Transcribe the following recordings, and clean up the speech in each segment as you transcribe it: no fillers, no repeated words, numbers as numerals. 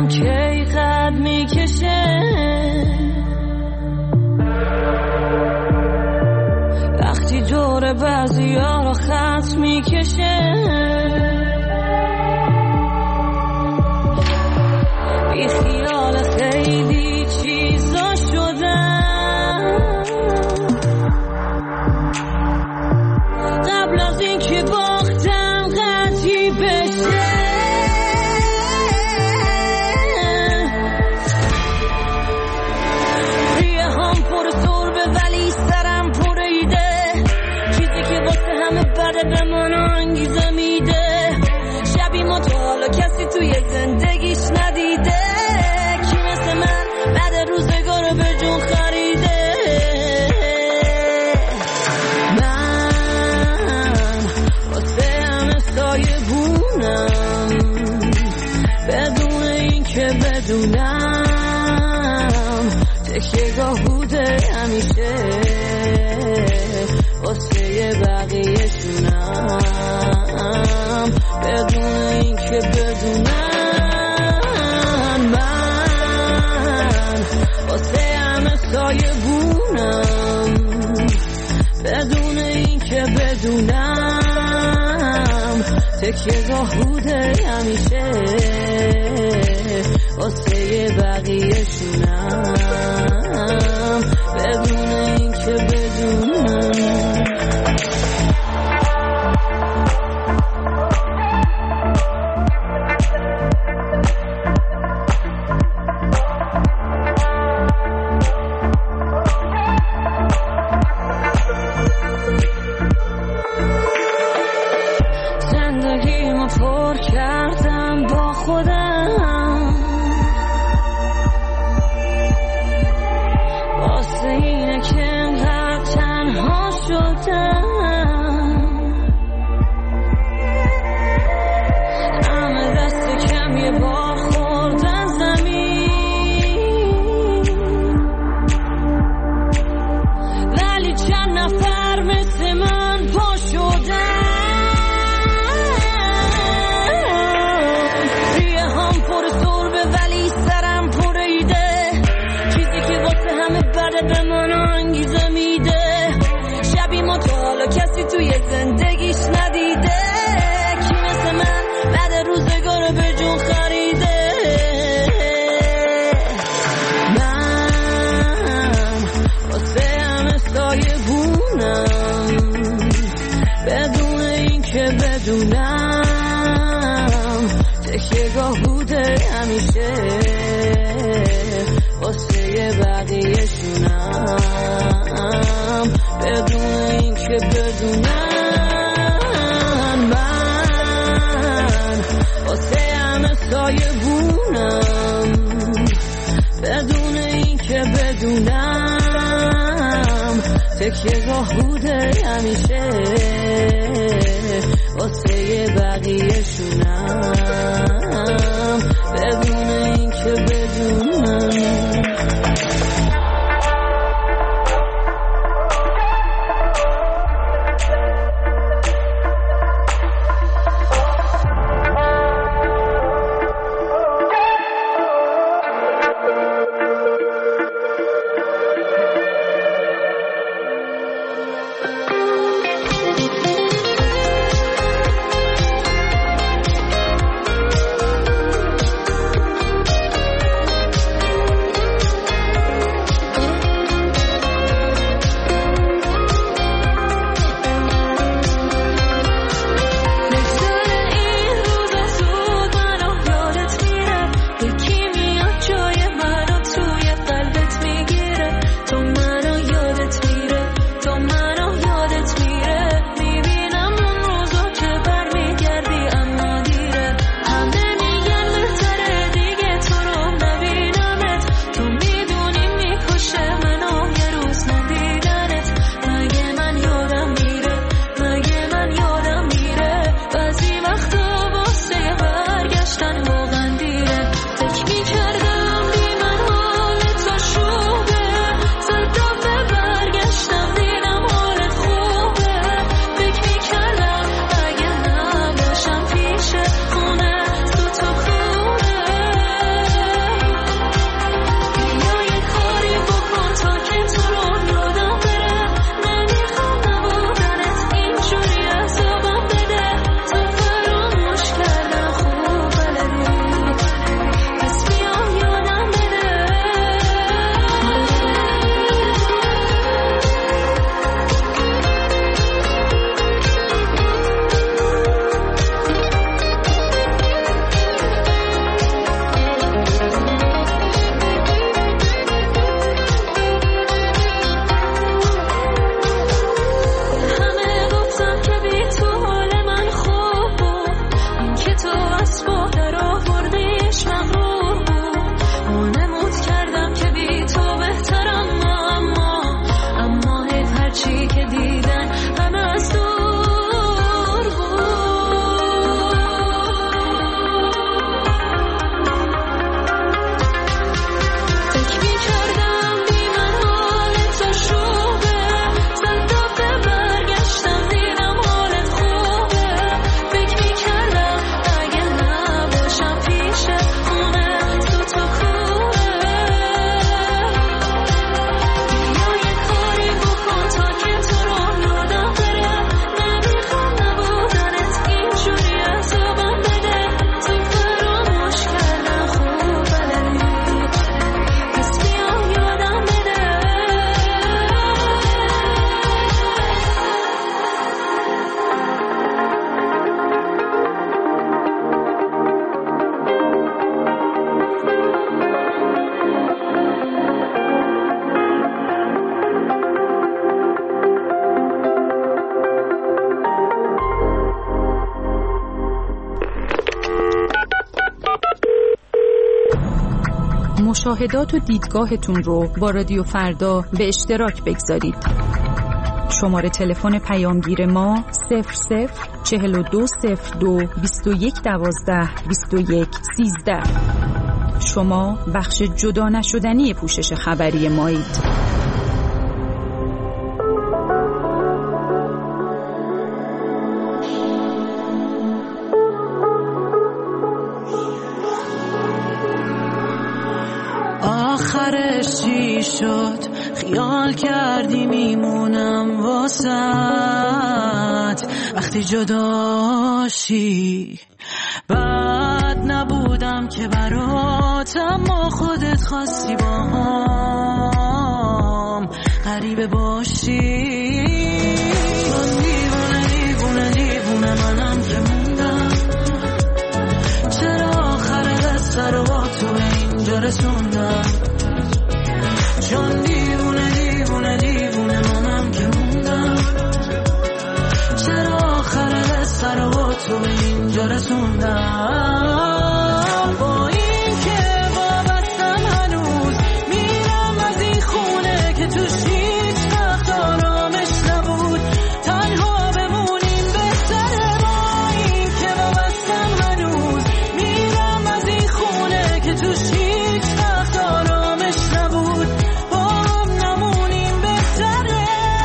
نمیدونم کی قد میکشه وقتی دور بعضی ها رو خط میکشه بی خیال خیلی چیزا شدم قبل از این که باختم قطعی بشه ریه هم پر سربه ولی سرم پر ایده چیزی که واسه همه بده به من انگیزه میده شبی ما تو حالا کسی توی زندگیش ندیده کی مثل من بعد روزگار به جون خریده من واسه همه سایه بونم بدون این که بدونم تکیه‌گاه بوده همیشه واسه بقیه شونم بدون این که بدونم من واسه همه سایه بونم بدون این که بدونم تکیه‌گاه بوده همیشه واسه بقیه شونم بدون این که بدونم زندگیمو پر کردم با خودم واسه اینه که انقدر تنها شدم همه دست کم یه بار خوردن زمین ولی چند نفر مثل من پا شدن ولی سرم پر ایده چیزی که واسه همه بده به من انگیزه میده شبی ما تو حالا کسی توی زندگیش ندیده کی مثل من بعد روزگار به جون خریده من واسه همه سایه بونم بدون این که بدونم تکیه‌گاه بوده همیشه واسه بقیه شونم بدون این که بدونم من واسه همه سایه بونم بدون این که بدونم تکیه‌گاه بوده همیشه واسه بقیه شونم بدون این که بدونم مشاهدات و دیدگاهتون رو با رادیو فردا به اشتراک بگذارید. شماره تلفن پیامگیر ما 00420221122113. شما بخش جدا نشدنی پوشش خبری مایید. آخرش چی شد؟ خیال کردی میمونم واسط وقتی جداشی. بد نبودم که برات، اما خودت خواستی با هم غریبه باشی. من دیوونه دیوونه دیوونه منم که موندم. چرا آخر قصه رو با تو اینجا رسوندم؟ چون دیوونه دیوونه دیوونه منم که موندم. چرا آخر قصه رو با تو اینجا رسوندم؟ با این که وابستم هنوز میرم از این خونه که توش هیچ وقت آرامش نبود. تنها بمونیم بهتره. با این که وابستم هنوز میرم از این خونه که توش هیچ وقت آرامش نبود. با هم نمونیم بهتره.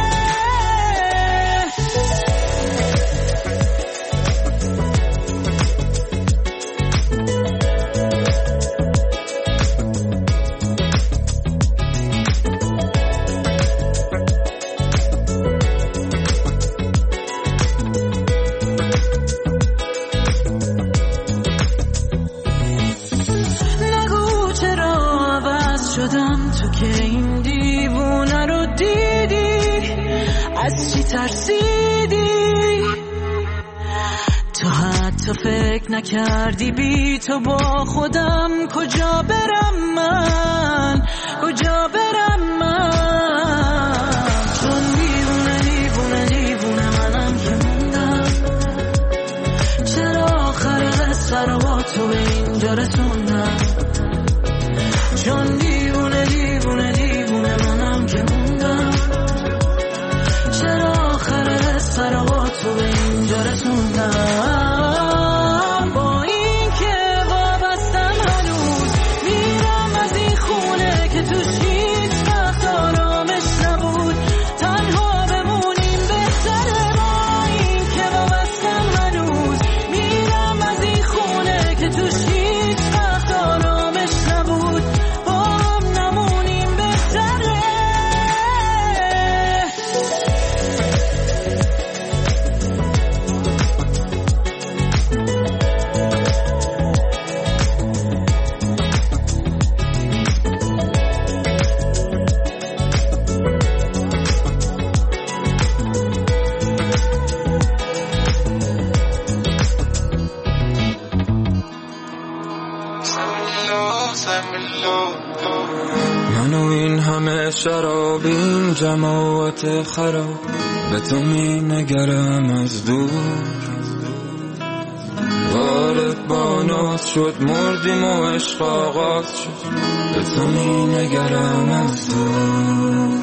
نگو چرا عوض شدم تو که این دیوونه رو دیدی. از چی ترسیدی؟ تو حتی فکر نکردی بی تو با خودم کجا برم من، کجا برم من. چون دیوونه دیوونه دیوونه منم که موندم. چرا آخر قصه رو با تو اینجا رسوندم؟ چون دیوونه دیوونه دیوونه منم که موندم. چرا آخر قصه رو با تو اینجا رسوندم؟ با این که وابستم هنوز میرم از این خونه که توش هیچ وقت آرامش نبود. تنها بمونیم بهتره. با این که وابستم هنوز میرم از این خونه که توش هیچ وقت آرامش نبود. با هم نمونیم بهتره. منو این همه شراب، این جماعت خراب، به تو می نگرم از دور. وارد بانات شد مردیم و عشق آغاز شد، به تو می نگرم از دور.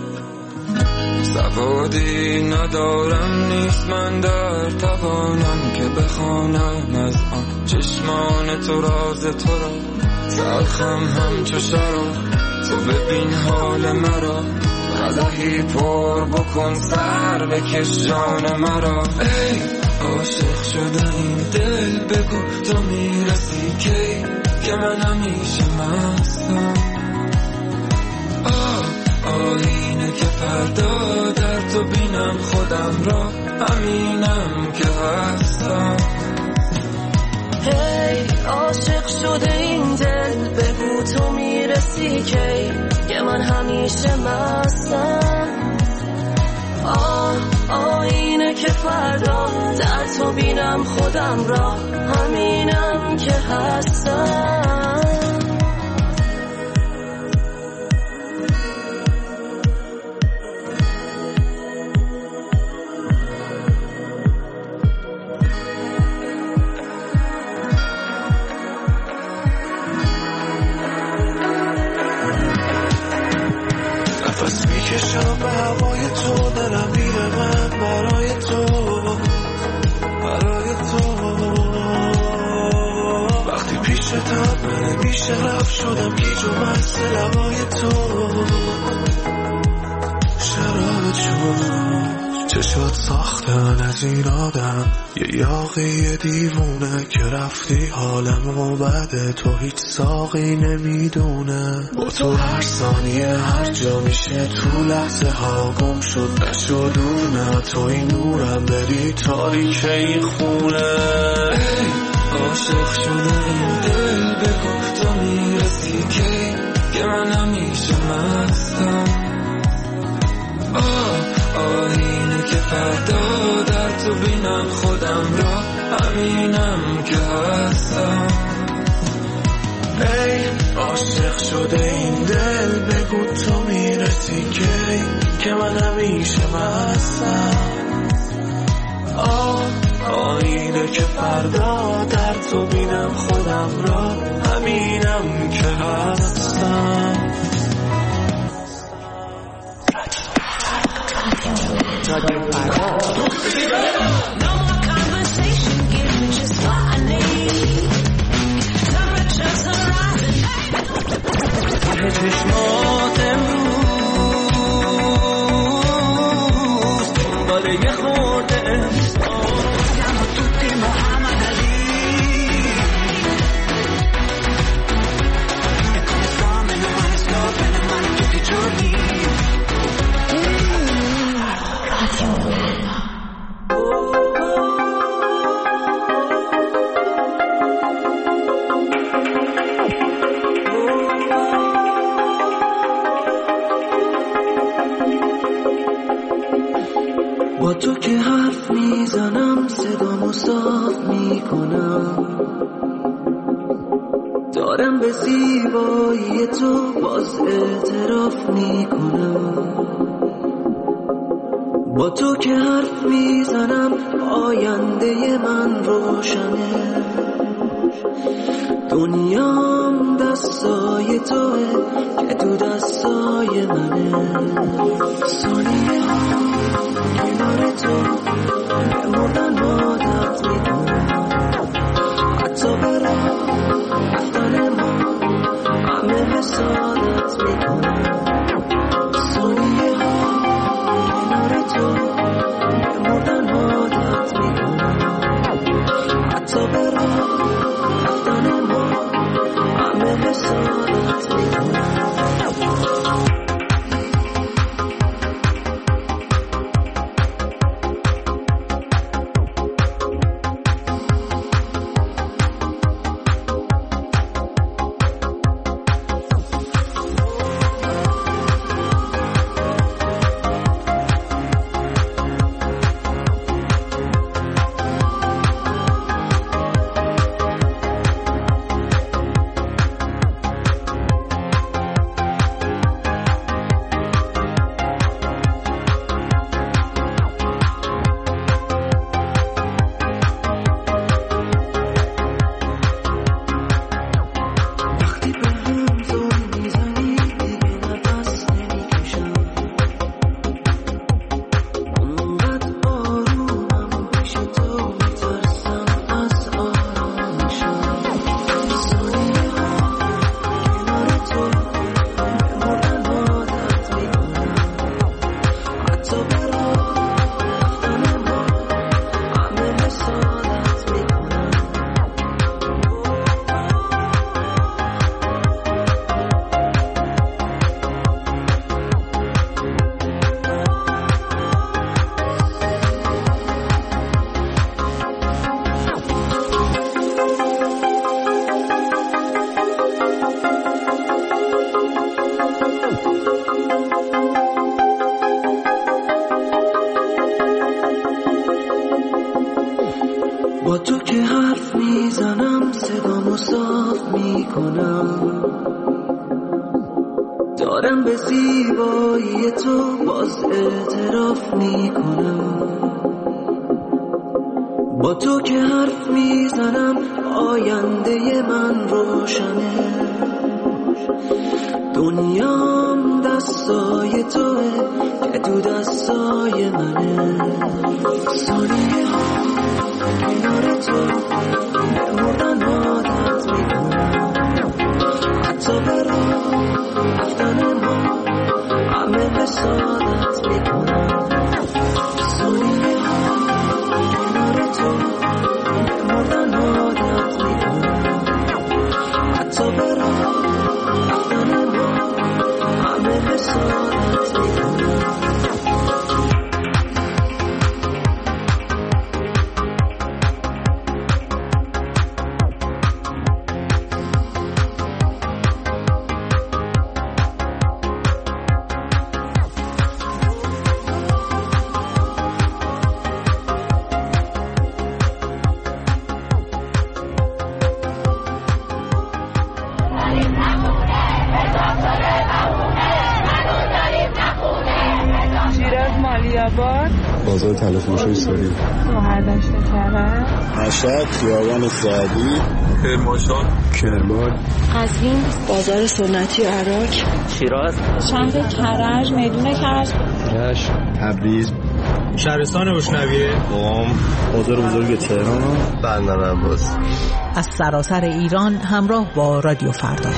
سوادی ندارم نیست من در توانم که بخوانم از آن چشمان تو راز تو را. تلخم همچو شراب، تو ببین حال مرا. قدحی پر بکن سر بکش جان مرا. ای عاشق شده این دل بگو تو میرسی کی، که من همیشه مستم. آینه که فردا در تو بینم خودم را، همینم که هستم. هی عاشق شده این دل بگو تو میرسی کی، که من همیشه مستم. آینه که فردا در تو بینم خودم را، همینم که هستم. عاشقتم من بیشه رفت شدم گیج و مست لبای تو شرابت شد چشات ساختن از این آدم یه یاقی دیوونه که رفتی حالمو بده تو هیچ ساقی نمیدونه با تو هر ثانیه هر جا میشه تو لحظه ها گم شد نشدونه تو این نورم بری تاریک این خونه عاشق شده این دل بگو تو میرسی که من همیشه مستم آینه که فردا در تو بینم خودم را همینم که هستم ای عاشق شده این دل بگو تو میرسی که من همیشه مستم آینه که فردا در تو بینم خودم را همینم که هستم No more conversation, give me just what I need. Temperatures are rising. چشمات امروز دنبال یه خورده siamo tutti Muhammad Ali e come fame non mani scope ne mani tutti i giorni با تو که حرف میزنم صدامو صاف میکنم دارم به زیبایی تو باز اعتراف میکنم با تو که حرف میزنم آینده من روشنه دنیام دستای توه که تو دستای منه ثانیه ها کنار تو بمردن عادت میکنم حتی به راه رفتن ما همه حسادت میکنم ثانیه ها کنار تو بمردن عادت میکنم حتی به راه رفتن ما همه حسادت میکنم با تو که حرف میزنم صدامو صاف میکنم دارم به زیبایی تو باز اعتراف میکنم با تو که حرف میزنم آینده من روشنه دنیام دستای توه که تو دستای منه ثانیه ها کنار تو بمردن عادت میکنم آباد، بازار تلفروشی ساری، شهردشت کرج، مشهد، خیابان سعدی، کرمانشاه، کرمان، قزوین، بازار سنتی عراق، شیراز، شهر کرج، میدون کرج، رشت، تبریز، شهرستان روشنویه، قم، بازار بزرگ تهران، بندرعباس. از سراسر ایران همراه با رادیو فردا.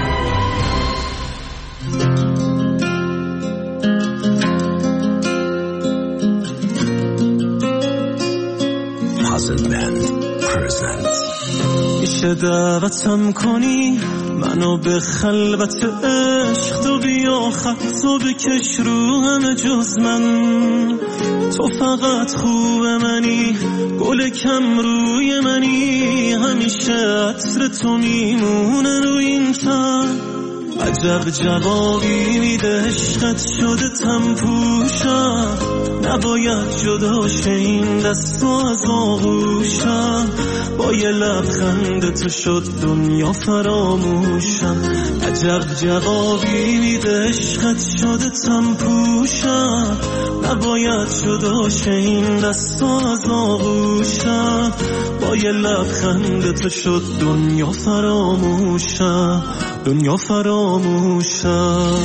میشه دعوتم کنی منو به خلوت عشق، تو بیا خطو بکش رو همه جز من، تو فقط خوب منی، گل کم روی منی، همیشه عطر تو میمونه روی این تن. عجب جوابی میده عشقت شده تم پوشم، نباید جدا شه این دست و از آغوشم، با یه لبخند تو شد دنیا فراموشم. عجب جوابی میده عشقت شده تم پوشم، نباید جدا شه این دست و از آغوشم، با یه لبخند تو شد دنیا فراموشم، دنیا فراموشم.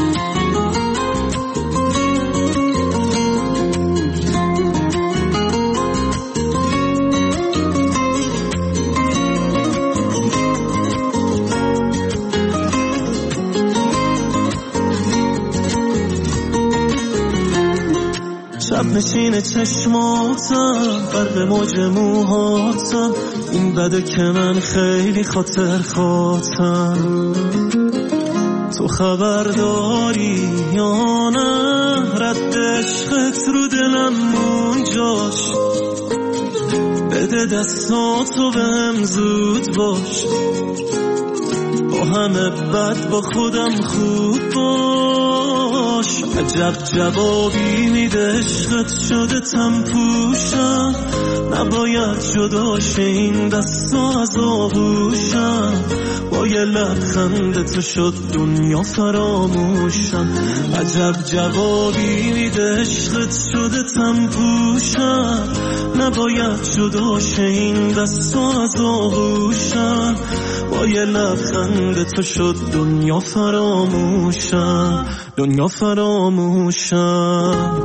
شب نشین چشماتم، برق موج موهاتم، این بده که من خیلی خاطر خواهتم. تو خبر داری یا نه رد عشقت رو دلم اونجاش، بده دستاتو بهم زود باش، با همه بد با خودم خوب باش. عجب جوابی میده عشقت شده تم پوشم، نباید جدا شه این دستا از آغوشم، با یه لبخند تو شد دنیا فراموشم. عجب جوابی میده عشقت شده تم پوشم، نباید جدا شه این دستا از آغوشم، با یه لبخند تو شد دنیا فراموشم، دنیا فراموشم.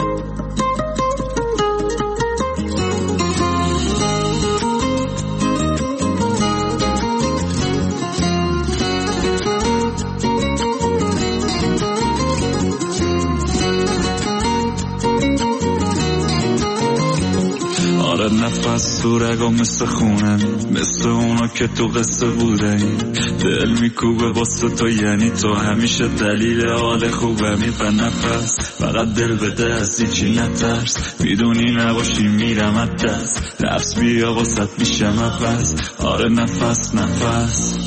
نفس تو رگا مثل خونه، مثل اونا که تو قصه بوده، دل میکوبه واسه تو، یعنی تو همیشه دلیل حال خوبمی. و نفس فقط دل بده از هیچی نترس، میدونی نباشی میرم از دست، نفس بیا واسط میشم عوض. آره نفس نفس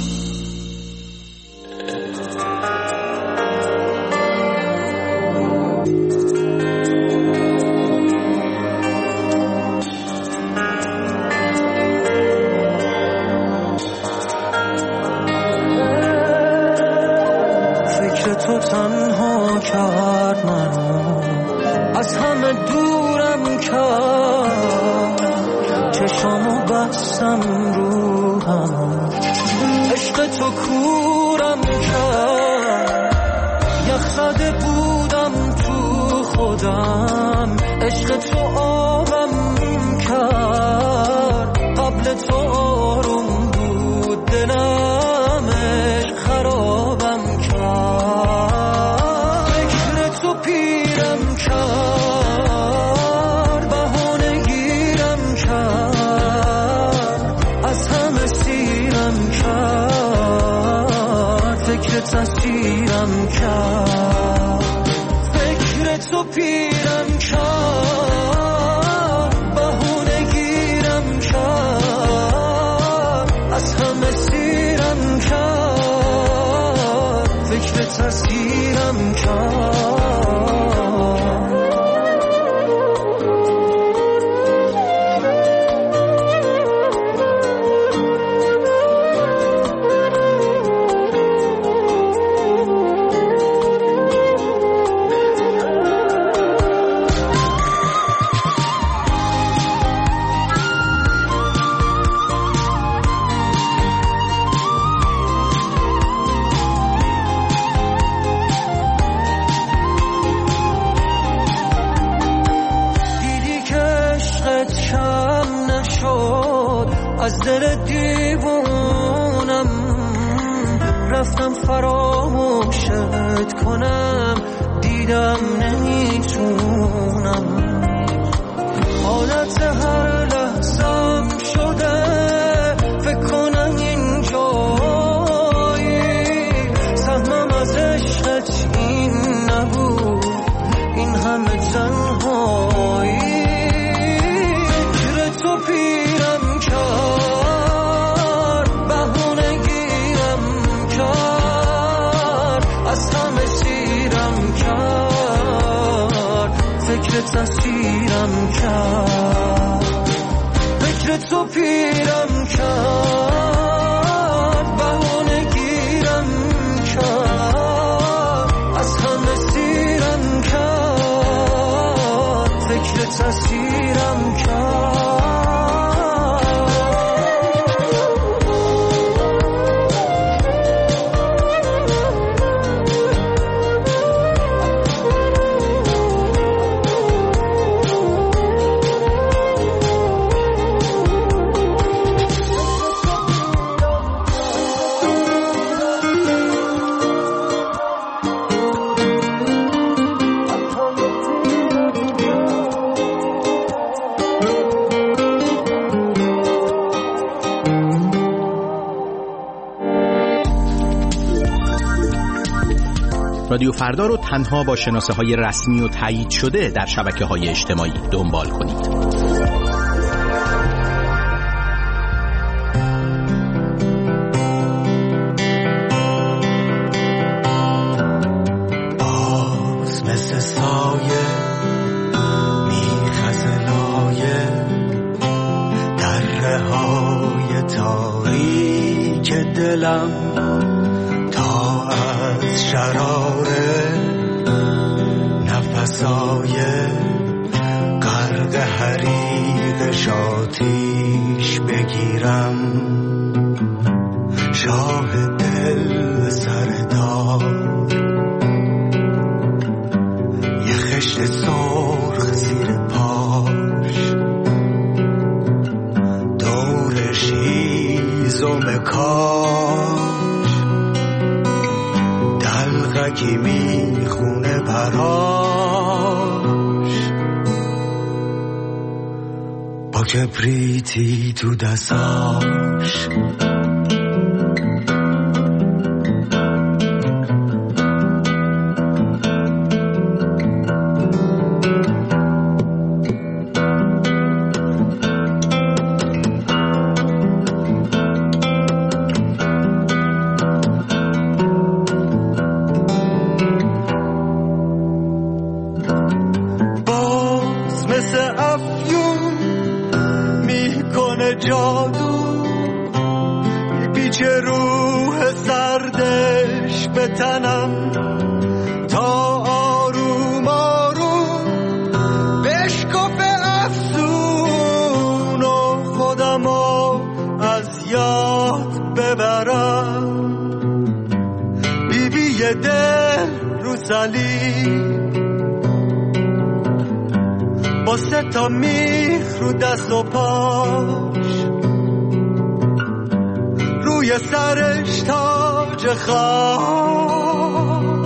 رفتم فراموشت کنم، دیدم نمیتونم، حالت هر لحظم شده فکر کنم اینجایی، سهمم از عشقت این نبود، این همه تنهایی، گیر تو پیرم کرد، بهونه گیرم کرد، از همه سیرم کرد، فکرت اسیرم کرد، فکر تو پیرم کرد، بهونه گیرم کرد، از همه سیرم کرد، فکرت اسیرم کرد. رادیو فردا رو تنها با شناسه‌های رسمی و تایید شده در شبکه‌های اجتماعی دنبال کنید. باز مثل سایه میخزه لایه دره‌های تاریک دلم، تا از شرار نفسای غرق حریق شاتیش بگیرم، شاه دل سردار یه خشت سرخ زیر پاش، دورش هیزم کاش، دلغکی میخونه براش، با کبریتی تو دستاش. با سه تا میخ رو دست و پاش، روی سرش تاج خاک،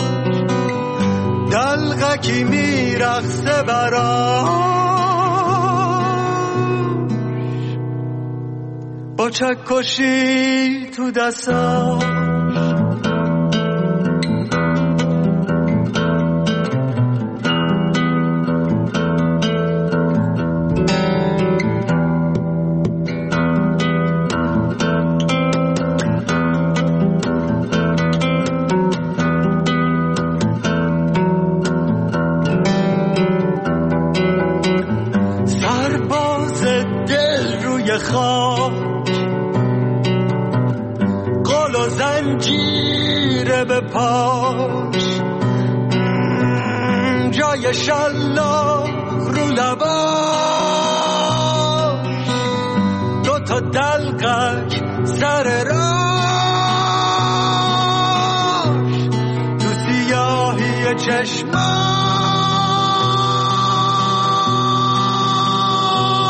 دلغکی میرقصه براش، با چکشی تو دستاش. جای شلاق رو لباش، دو تا دلقک سر راش، تو سیاهی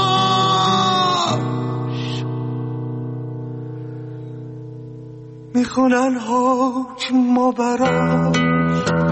چشماش، میکنن حکم ما براش